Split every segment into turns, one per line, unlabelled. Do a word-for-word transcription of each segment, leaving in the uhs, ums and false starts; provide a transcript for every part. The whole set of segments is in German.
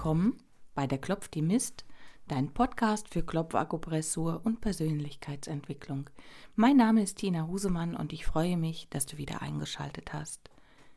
willkommen bei der Klopf die Mist, dein Podcast für Klopfakupressur und Persönlichkeitsentwicklung. Mein Name ist Tina Husemann und ich freue mich, dass du wieder eingeschaltet hast.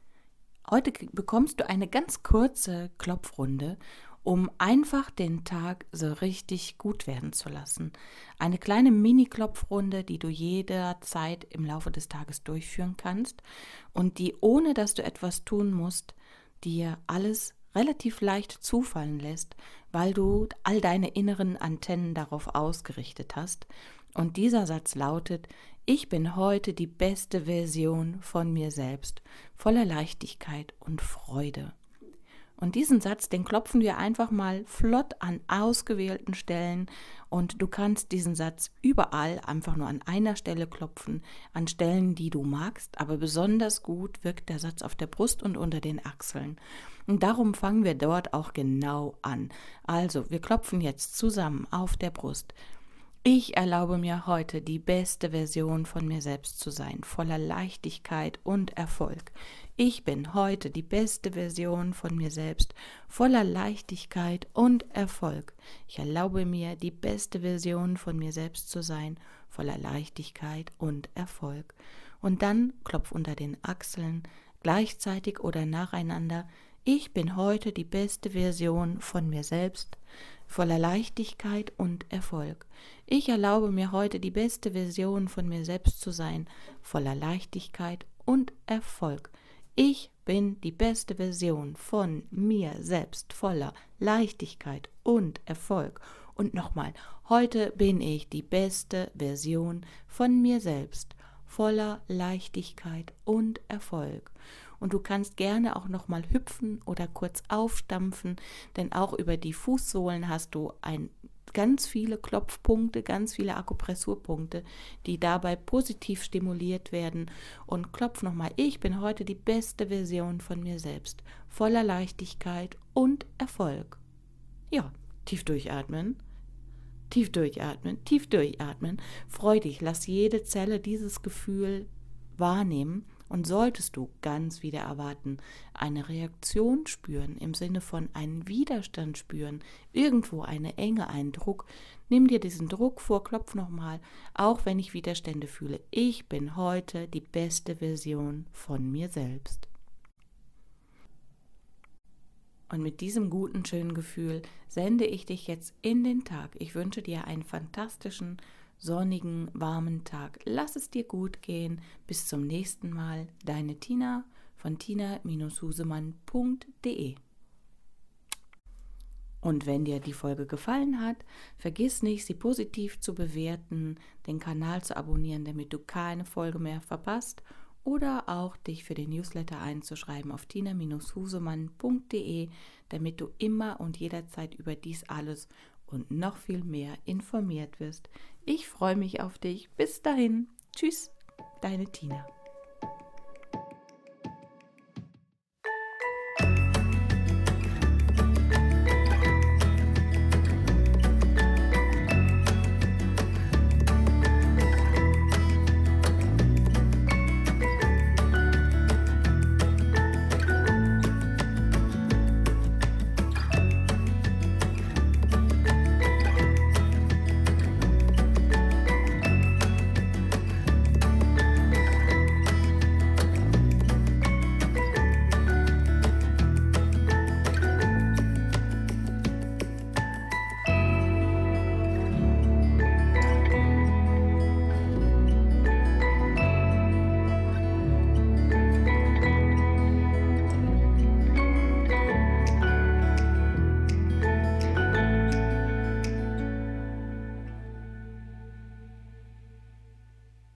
Heute bekommst du eine ganz kurze Klopfrunde, um einfach den Tag so richtig gut werden zu lassen. Eine kleine Mini-Klopfrunde, die du jederzeit im Laufe des Tages durchführen kannst und die, ohne dass du etwas tun musst, dir alles relativ leicht zufallen lässt, weil du all deine inneren Antennen darauf ausgerichtet hast. Und dieser Satz lautet: Ich bin heute die beste Version von mir selbst, voller Leichtigkeit und Freude. Und diesen Satz, den klopfen wir einfach mal flott an ausgewählten Stellen und du kannst diesen Satz überall einfach nur an einer Stelle klopfen, an Stellen, die du magst, aber besonders gut wirkt der Satz auf der Brust und unter den Achseln. Und darum fangen wir dort auch genau an. Also, wir klopfen jetzt zusammen auf der Brust. Ich erlaube mir heute, die beste Version von mir selbst zu sein, voller Leichtigkeit und Erfolg. Ich bin heute die beste Version von mir selbst, voller Leichtigkeit und Erfolg. Ich erlaube mir, die beste Version von mir selbst zu sein, voller Leichtigkeit und Erfolg. Und dann klopf unter den Achseln, gleichzeitig oder nacheinander: Ich bin heute die beste Version von mir selbst, voller Leichtigkeit und Erfolg. Ich erlaube mir heute, die beste Version von mir selbst zu sein, voller Leichtigkeit und Erfolg. Ich bin die beste Version von mir selbst, voller Leichtigkeit und Erfolg. Und nochmal, heute bin ich die beste Version von mir selbst, voller Leichtigkeit und Erfolg. Und du kannst gerne auch nochmal hüpfen oder kurz aufstampfen, denn auch über die Fußsohlen hast du ein, ganz viele Klopfpunkte, ganz viele Akupressurpunkte, die dabei positiv stimuliert werden. Und klopf nochmal: Ich bin heute die beste Version von mir selbst, voller Leichtigkeit und Erfolg. Ja, tief durchatmen. Tief durchatmen, tief durchatmen. Freu dich, lass jede Zelle dieses Gefühl wahrnehmen. Und solltest du ganz wieder erwarten, eine Reaktion spüren, im Sinne von einen Widerstand spüren, irgendwo eine Enge, einen Druck, nimm dir diesen Druck vor, klopf nochmal, auch wenn ich Widerstände fühle. Ich bin heute die beste Version von mir selbst. Und mit diesem guten, schönen Gefühl sende ich dich jetzt in den Tag. Ich wünsche dir einen fantastischen, sonnigen, warmen Tag. Lass es dir gut gehen. Bis zum nächsten Mal. Deine Tina von tina husemann punkt de. Und wenn dir die Folge gefallen hat, vergiss nicht, sie positiv zu bewerten, den Kanal zu abonnieren, damit du keine Folge mehr verpasst, oder auch dich für den Newsletter einzuschreiben auf tina husemann punkt de, damit du immer und jederzeit über dies alles und noch viel mehr informiert wirst. Ich freue mich auf dich. Bis dahin. Tschüss, deine Tina.